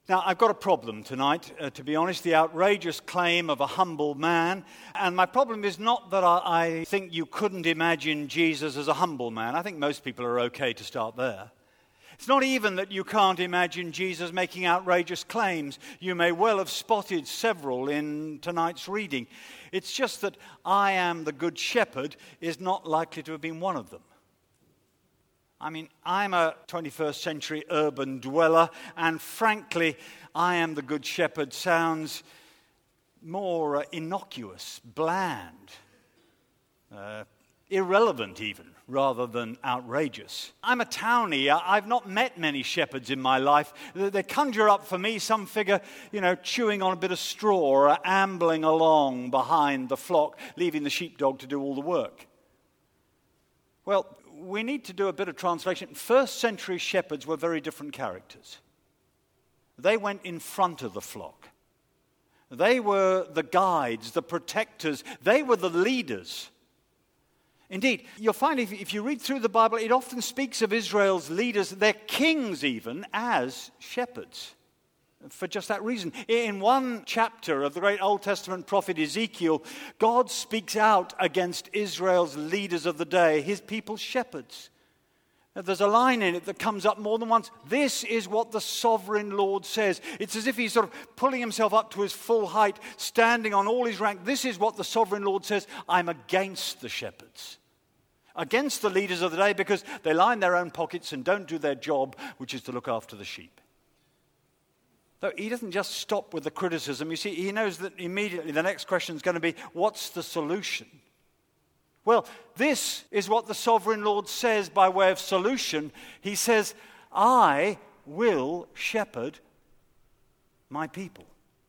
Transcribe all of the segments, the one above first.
Now, I've got a problem tonight, to be honest, the outrageous claim of a humble man. And my problem is not that I think you couldn't imagine Jesus as a humble man. I think most people are okay to start there. It's not even that you can't imagine Jesus making outrageous claims. You may well have spotted several in tonight's reading. It's just that I am the good shepherd is not likely to have been one of them. I mean, I'm a 21st century urban dweller, and frankly, I am the good shepherd sounds more innocuous, bland, irrelevant even, rather than outrageous. I'm a townie. I've not met many shepherds in my life. They conjure up for me some figure, chewing on a bit of straw or ambling along behind the flock, leaving the sheepdog to do all the work. Well, we need to do a bit of translation. First century shepherds were very different characters. They went in front of the flock. They were the guides, the protectors. They were the leaders. Indeed, you'll find if you read through the Bible, it often speaks of Israel's leaders, their kings even, as shepherds. For just that reason. In one chapter of the great Old Testament prophet Ezekiel, God speaks out against Israel's leaders of the day, his people's shepherds. There's a line in it that comes up more than once. This is what the sovereign Lord says. It's as if he's sort of pulling himself up to his full height, standing on all his rank. This is what the sovereign Lord says. I'm against the shepherds. Against the leaders of the day because they line their own pockets and don't do their job, which is to look after the sheep. Though he doesn't just stop with the criticism. You see, he knows that immediately the next question is going to be, what's the solution? Well, this is what the sovereign Lord says by way of solution. He says, I will shepherd my people.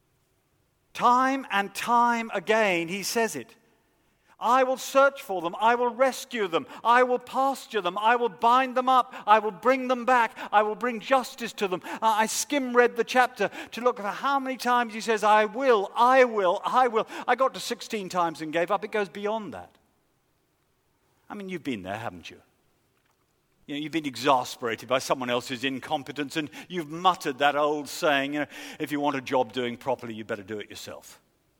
Time and time again he says it. I will search for them. I will rescue them. I will pasture them. I will bind them up. I will bring them back. I will bring justice to them. I skim-read the chapter to look at how many times he says, I will, I will, I will. I got to 16 times and gave up. It goes beyond that. I mean, you've been there, haven't you? You've been exasperated by someone else's incompetence and you've muttered that old saying, if you want a job doing properly, you better do it yourself.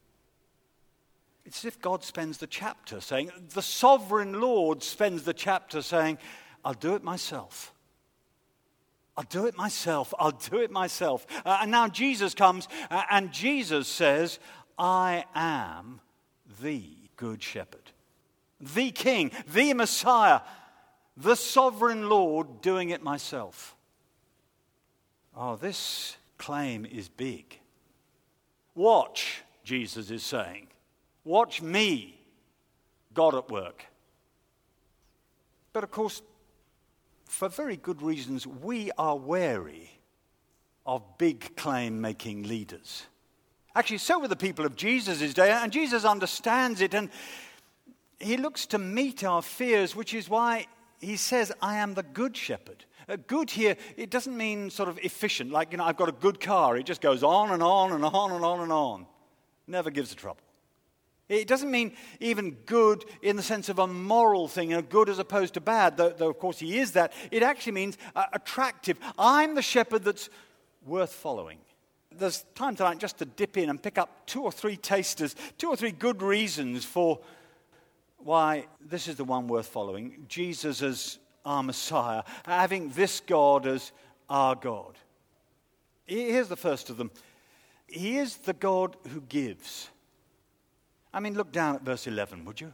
It's as if God spends the chapter saying, the sovereign Lord spends the chapter saying, I'll do it myself. I'll do it myself. I'll do it myself. And now Jesus comes and Jesus says, I am the good shepherd. The king, the Messiah, the sovereign Lord doing it myself. Oh, this claim is big. Watch, Jesus is saying. Watch me, God at work. But of course, for very good reasons, we are wary of big claim-making leaders. Actually, so were the people of Jesus' day, and Jesus understands it, and he looks to meet our fears, which is why he says, I am the good shepherd. Good here, it doesn't mean sort of efficient, like, I've got a good car. It just goes on and on and on and on and on. Never gives a trouble. It doesn't mean even good in the sense of a moral thing, good as opposed to bad, though of course he is that. It actually means attractive. I'm the shepherd that's worth following. There's time tonight just to dip in and pick up 2 or 3 tasters, 2 or 3 good reasons for why this is the one worth following. Jesus as our Messiah, having this God as our God. Here's the first of them. He is the God who gives. I mean, look down at verse 11, would you?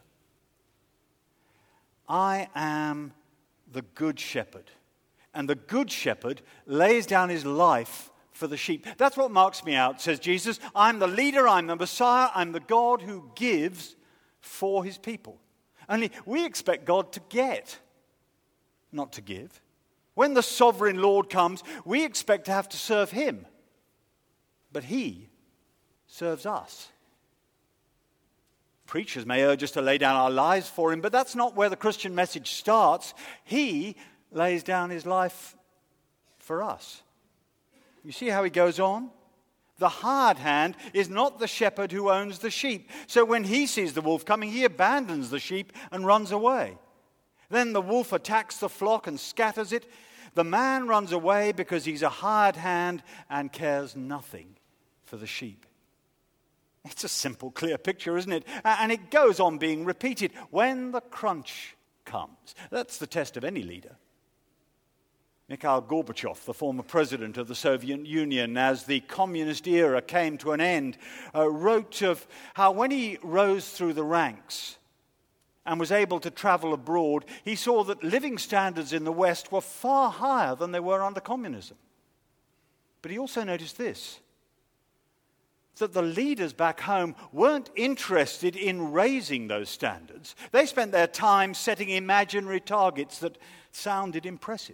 I am the good shepherd. And the good shepherd lays down his life for the sheep. That's what marks me out, says Jesus. I'm the leader, I'm the Messiah, I'm the God who gives for his people. Only we expect God to get, not to give. When the sovereign Lord comes, we expect to have to serve him. But he serves us. Preachers may urge us to lay down our lives for him, but that's not where the Christian message starts. He lays down his life for us. You see how he goes on? The hard hand is not the shepherd who owns the sheep. So when he sees the wolf coming, he abandons the sheep and runs away. Then the wolf attacks the flock and scatters it. The man runs away because he's a hired hand and cares nothing for the sheep. It's a simple, clear picture, isn't it? And it goes on being repeated when the crunch comes. That's the test of any leader. Mikhail Gorbachev, the former president of the Soviet Union, as the communist era came to an end, wrote of how when he rose through the ranks and was able to travel abroad, he saw that living standards in the West were far higher than they were under communism. But he also noticed this, that the leaders back home weren't interested in raising those standards. They spent their time setting imaginary targets that sounded impressive.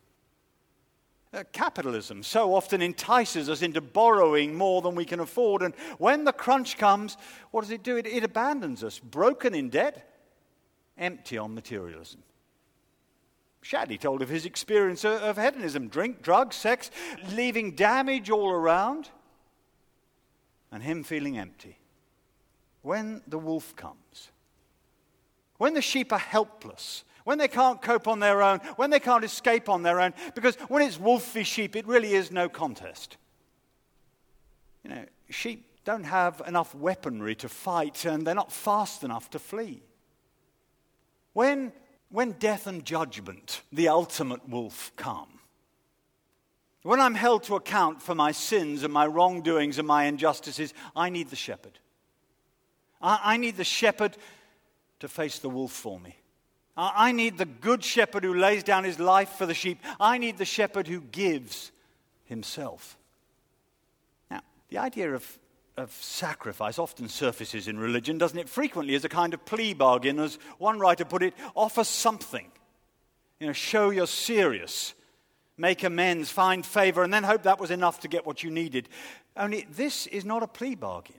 Capitalism so often entices us into borrowing more than we can afford, and when the crunch comes, what does it do? It abandons us, broken in debt, empty on materialism. Shaddy told of his experience of hedonism, drink, drugs, sex, leaving damage all around, and him feeling empty. When the wolf comes, when the sheep are helpless, when they can't cope on their own, when they can't escape on their own, because when it's wolf v sheep, it really is no contest. You know, sheep don't have enough weaponry to fight, and they're not fast enough to flee. When death and judgment, the ultimate wolf, come, when I'm held to account for my sins and my wrongdoings and my injustices, I need the shepherd. I need the shepherd to face the wolf for me. I need the good shepherd who lays down his life for the sheep. I need the shepherd who gives himself. Now, the idea of sacrifice often surfaces in religion, doesn't it? Frequently as a kind of plea bargain, as one writer put it, offer something. You know, show you're serious, make amends, find favor, and then hope that was enough to get what you needed. Only this is not a plea bargain.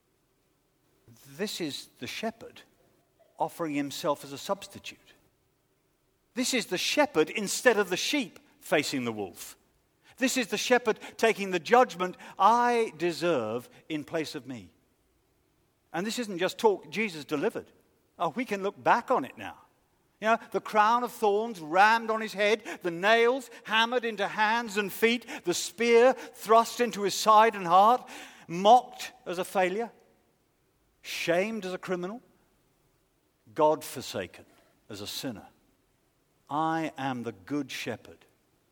This is the shepherd offering himself as a substitute. This is the shepherd instead of the sheep facing the wolf. This is the shepherd taking the judgment I deserve in place of me. And this isn't just talk Jesus delivered. Oh, we can look back on it now. You know, the crown of thorns rammed on his head, the nails hammered into hands and feet, the spear thrust into his side and heart, mocked as a failure, shamed as a criminal, God forsaken as a sinner. I am the good shepherd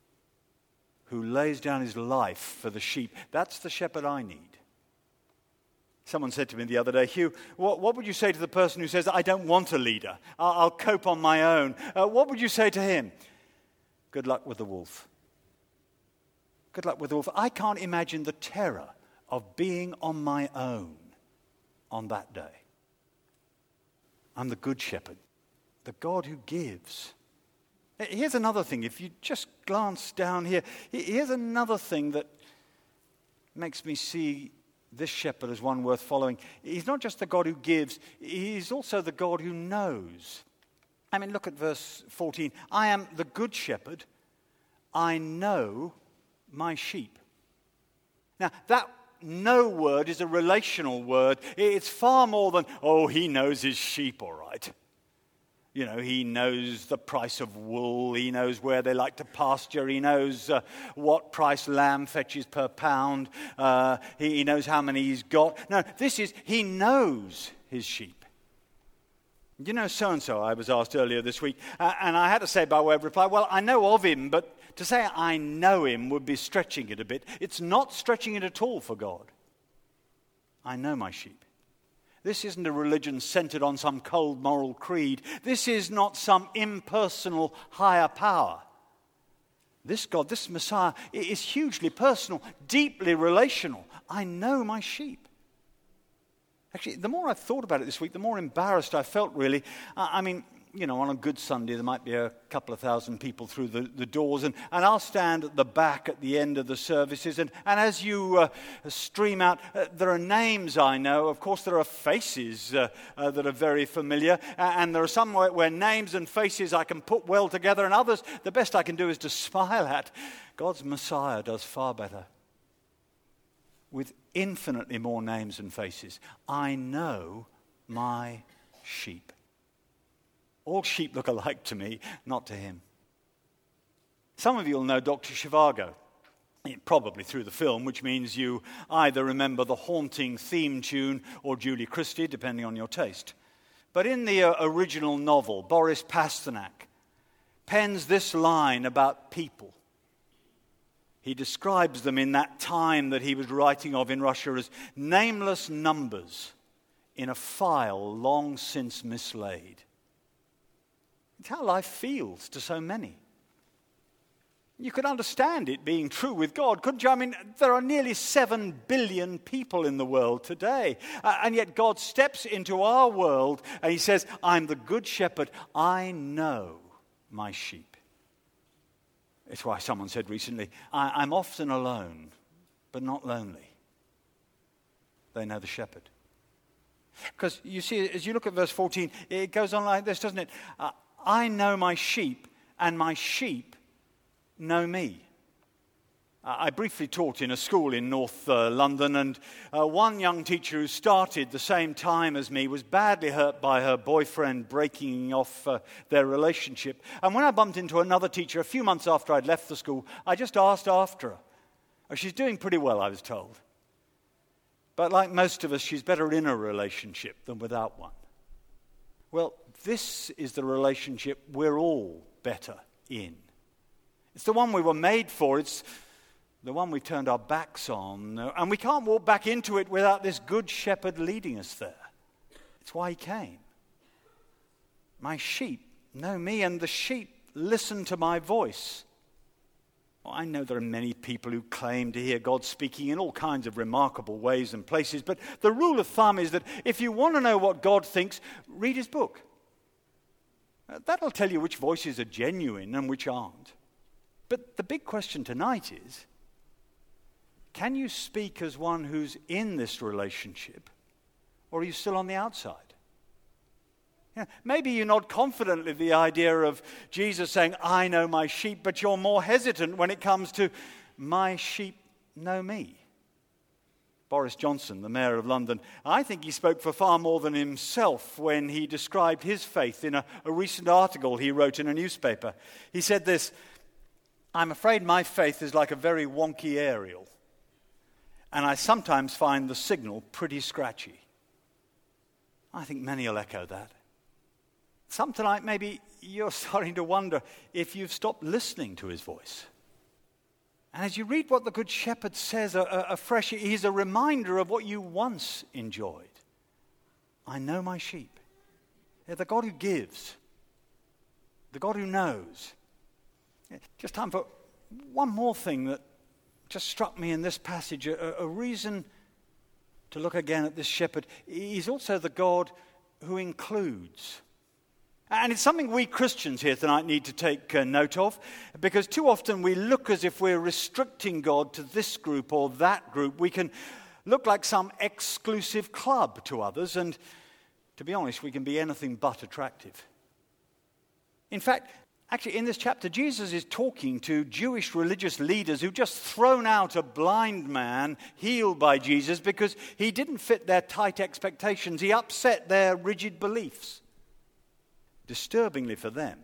who lays down his life for the sheep. That's the shepherd I need. Someone said to me the other day, Hugh, what would you say to the person who says, I don't want a leader, I'll cope on my own? What would you say to him? Good luck with the wolf. Good luck with the wolf. I can't imagine the terror of being on my own on that day. I'm the good shepherd, the God who gives. Here's another thing. If you just glance down here, here's another thing that makes me see this shepherd as one worth following. He's not just the God who gives, he's also the God who knows. I mean, look at verse 14. I am the good shepherd. I know my sheep. Now, that know word is a relational word. It's far more than, oh, he knows his sheep all right. You know, he knows the price of wool. He knows where they like to pasture. He knows what price lamb fetches per pound. He knows how many he's got. No, this is, he knows his sheep. You know so-and-so, I was asked earlier this week, and I had to say by way of reply, well, I know of him, but to say I know him would be stretching it a bit. It's not stretching it at all for God. I know my sheep. This isn't a religion centered on some cold moral creed. This is not some impersonal higher power. This God, this Messiah, is hugely personal, deeply relational. I know my sheep. Actually, the more I've thought about it this week, the more embarrassed I felt, really. I mean, you know, on a good Sunday, there might be a couple of thousand people through the doors, and I'll stand at the back at the end of the services, and as you stream out, there are names I know. Of course, there are faces that are very familiar, and there are some where names and faces I can put well together, and others, the best I can do is to smile at. God's Messiah does far better. With infinitely more names and faces. I know my sheep. All sheep look alike to me, not to him. Some of you will know Dr. Zhivago, probably through the film, which means you either remember the haunting theme tune or Julie Christie, depending on your taste. But in the original novel, Boris Pasternak pens this line about people. He describes them in that time that he was writing of in Russia as nameless numbers in a file long since mislaid. It's how life feels to so many. You could understand it being true with God, couldn't you? I mean, there are nearly 7 billion people in the world today. And yet God steps into our world and he says, I'm the good shepherd. I know my sheep. It's why someone said recently, I'm often alone, but not lonely. They know the shepherd. Because you see, as you look at verse 14, it goes on like this, doesn't it? I know my sheep, and my sheep know me. I briefly taught in a school in North London, and one young teacher who started the same time as me was badly hurt by her boyfriend breaking off their relationship. And when I bumped into another teacher a few months after I'd left the school, I just asked after her. Oh, she's doing pretty well, I was told. But like most of us, she's better in a relationship than without one. Well, this is the relationship we're all better in. It's the one we were made for. It's the one we turned our backs on. And we can't walk back into it without this good shepherd leading us there. It's why he came. My sheep know me, and the sheep listen to my voice. Well, I know there are many people who claim to hear God speaking in all kinds of remarkable ways and places, but the rule of thumb is that if you want to know what God thinks, read his book. That'll tell you which voices are genuine and which aren't. But the big question tonight is, can you speak as one who's in this relationship, or are you still on the outside? Maybe you nod confidently at the idea of Jesus saying, I know my sheep, but you're more hesitant when it comes to, my sheep know me. Boris Johnson, the Mayor of London, I think he spoke for far more than himself when he described his faith in a recent article he wrote in a newspaper. He said this, I'm afraid my faith is like a very wonky aerial, and I sometimes find the signal pretty scratchy. I think many will echo that. Some tonight, maybe you're starting to wonder if you've stopped listening to his voice. And as you read what the Good Shepherd says afresh, he's a reminder of what you once enjoyed. I know my sheep. They're the God who gives, the God who knows. Just time for one more thing that just struck me in this passage, a reason to look again at this shepherd. He's also the God who includes. And it's something we Christians here tonight need to take note of, because too often we look as if we're restricting God to this group or that group. We can look like some exclusive club to others, and to be honest, we can be anything but attractive. In fact, actually in this chapter, Jesus is talking to Jewish religious leaders who've just thrown out a blind man healed by Jesus because he didn't fit their tight expectations. He upset their rigid beliefs. Disturbingly for them,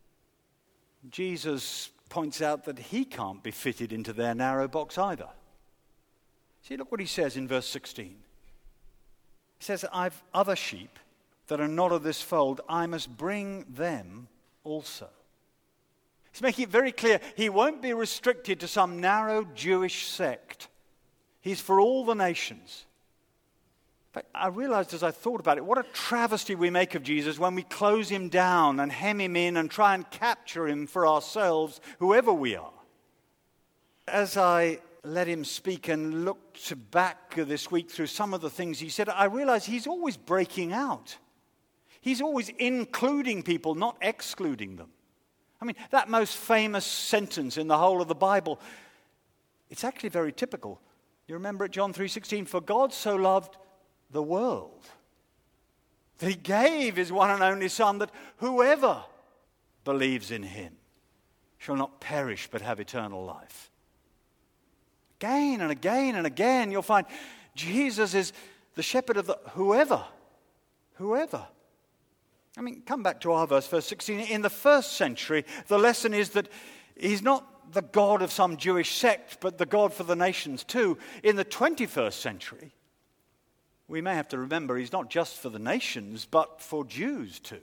Jesus points out that he can't be fitted into their narrow box either. See, look what he says in verse 16. He says, I've other sheep that are not of this fold. I must bring them also. He's making it very clear he won't be restricted to some narrow Jewish sect. He's for all the nations. But I realized as I thought about it, what a travesty we make of Jesus when we close him down and hem him in and try and capture him for ourselves, whoever we are. As I let him speak and looked back this week through some of the things he said, I realized he's always breaking out. He's always including people, not excluding them. I mean, that most famous sentence in the whole of the Bible, it's actually very typical. You remember it, John 3:16, for God so loved the world that he gave his one and only Son, that whoever believes in him shall not perish but have eternal life. Again and again and again you'll find Jesus is the shepherd of the whoever. I mean, come back to our verse 16. In the first century, the lesson is that He's not the God of some Jewish sect, but the God for the nations too. In the 21st century, we may have to remember he's not just for the nations, but for Jews too.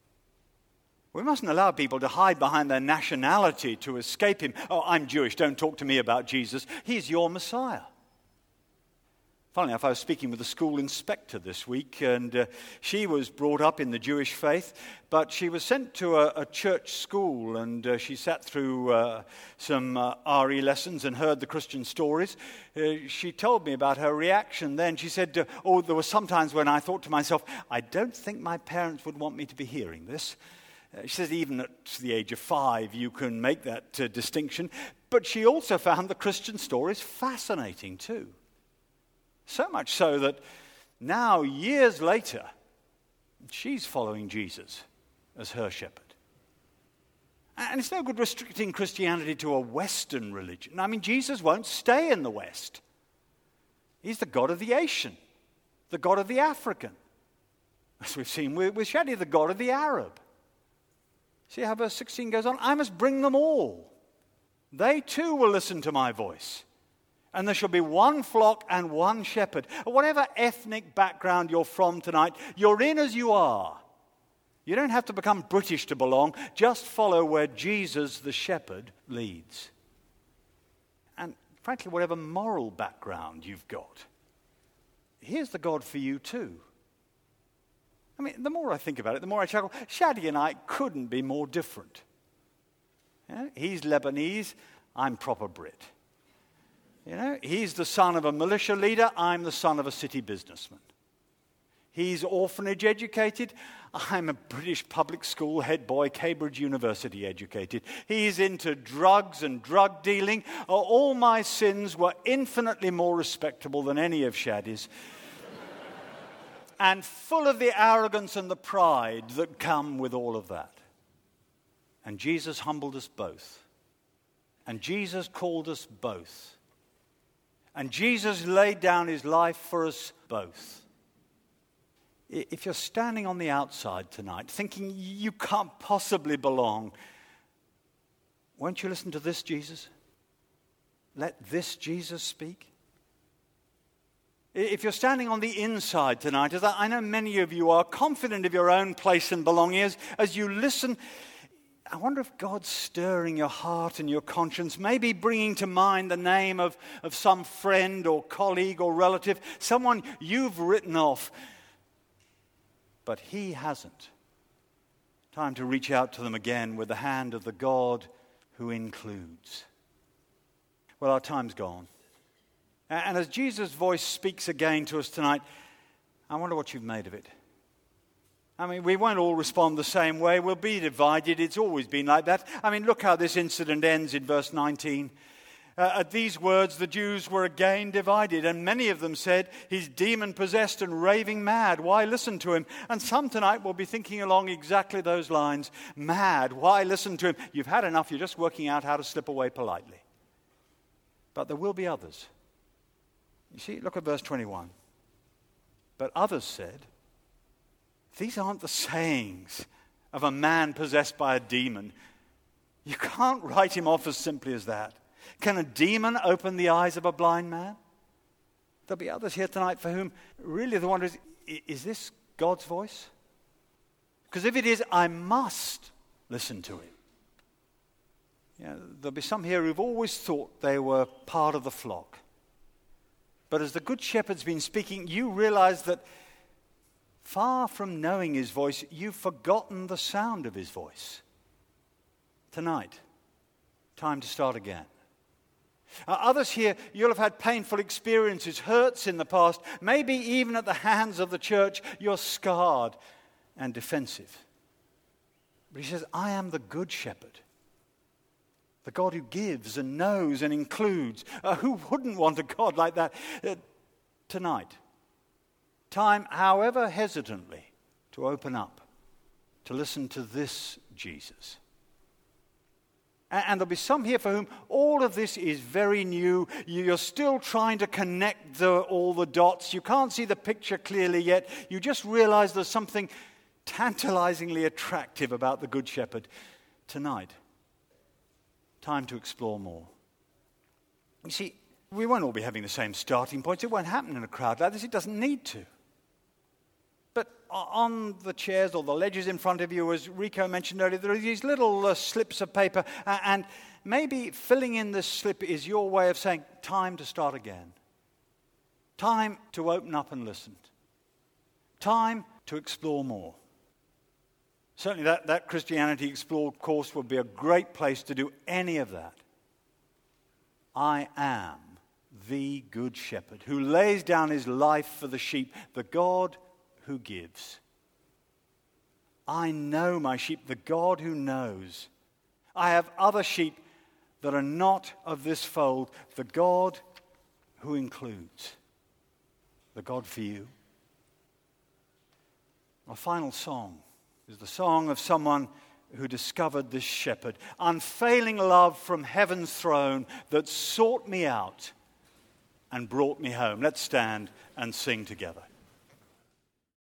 We mustn't allow people to hide behind their nationality to escape him. Oh, I'm Jewish, don't talk to me about Jesus. He's your Messiah. Funnily enough, I was speaking with a school inspector this week, and she was brought up in the Jewish faith, but she was sent to a church school, and she sat through some RE lessons and heard the Christian stories. She told me about her reaction then. She said, there were some times when I thought to myself, I don't think my parents would want me to be hearing this. She says even at the age of 5 you can make that distinction. But she also found the Christian stories fascinating too. So much so that now, years later, she's following Jesus as her shepherd. And it's no good restricting Christianity to a Western religion. I mean, Jesus won't stay in the West. He's the God of the Asian, the God of the African. As we've seen with Shadi, the God of the Arab. See how verse 16 goes on? I must bring them all. They too will listen to my voice. And there shall be one flock and one shepherd. Whatever ethnic background you're from tonight, you're in as you are. You don't have to become British to belong. Just follow where Jesus, the shepherd, leads. And frankly, whatever moral background you've got, here's the God for you too. I mean, the more I think about it, the more I chuckle. Shadi and I couldn't be more different. Yeah? He's Lebanese, I'm proper Brit. You know, he's the son of a militia leader, I'm the son of a city businessman. He's orphanage educated, I'm a British public school head boy, Cambridge University educated. He's into drugs and drug dealing. All my sins were infinitely more respectable than any of Shadi's. And full of the arrogance and the pride that come with all of that. And Jesus humbled us both. And Jesus called us both. And Jesus laid down his life for us both. If you're standing on the outside tonight, thinking you can't possibly belong, won't you listen to this Jesus? Let this Jesus speak. If you're standing on the inside tonight, as I know many of you are, confident of your own place and belonging, as you listen, I wonder if God's stirring your heart and your conscience, maybe bringing to mind the name of some friend or colleague or relative, someone you've written off, but he hasn't. Time to reach out to them again with the hand of the God who includes. Well, our time's gone. And as Jesus' voice speaks again to us tonight, I wonder what you've made of it. I mean, we won't all respond the same way. We'll be divided. It's always been like that. I mean, look how this incident ends in verse 19. At these words, the Jews were again divided, and many of them said, he's demon-possessed and raving mad. Why listen to him? And some tonight will be thinking along exactly those lines. Mad. Why listen to him? You've had enough. You're just working out how to slip away politely. But there will be others. You see, look at verse 21. But others said, these aren't the sayings of a man possessed by a demon. You can't write him off as simply as that. Can a demon open the eyes of a blind man? There'll be others here tonight for whom really the wonder is this God's voice? Because if it is, I must listen to him. Yeah, there'll be some here who've always thought they were part of the flock. But as the Good Shepherd's been speaking, you realize that far from knowing his voice, you've forgotten the sound of his voice. Tonight, time to start again. Others here, you'll have had painful experiences, hurts in the past, maybe even at the hands of the church. You're scarred and defensive. But he says, I am the Good Shepherd. The God who gives and knows and includes. Who wouldn't want a God like that? Tonight, time, however hesitantly, to open up, to listen to this Jesus. And there'll be some here for whom all of this is very new. You're still trying to connect all the dots. You can't see the picture clearly yet. You just realize there's something tantalizingly attractive about the Good Shepherd. Tonight, Time to explore more. You see, we won't all be having the same starting points. It won't happen in a crowd like this. It doesn't need to. But on the chairs or the ledges in front of you, as Rico mentioned earlier, there are these little slips of paper, and maybe filling in this slip is your way of saying, time to start again. Time to open up and listen. Time to explore more. Certainly that Christianity Explored course would be a great place to do any of that. I am the Good Shepherd who lays down his life for the sheep, the God who gives. I know my sheep, the God who knows. I have other sheep that are not of this fold, the God who includes. The God for you. Our final song is the song of someone who discovered this shepherd. Unfailing love from heaven's throne that sought me out and brought me home. Let's stand and sing together.